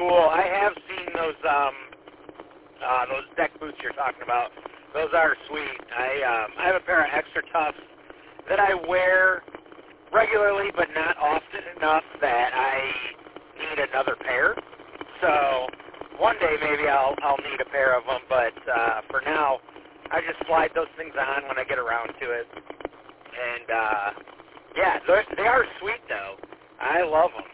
cool. I have seen those deck boots you're talking about. Those are sweet. I have a pair of Extra Toughs that I wear regularly, but not often enough that I need another pair. So one day maybe I'll need a pair of them, but for now, I just slide those things on when I get around to it. And yeah, they are sweet though. I love them.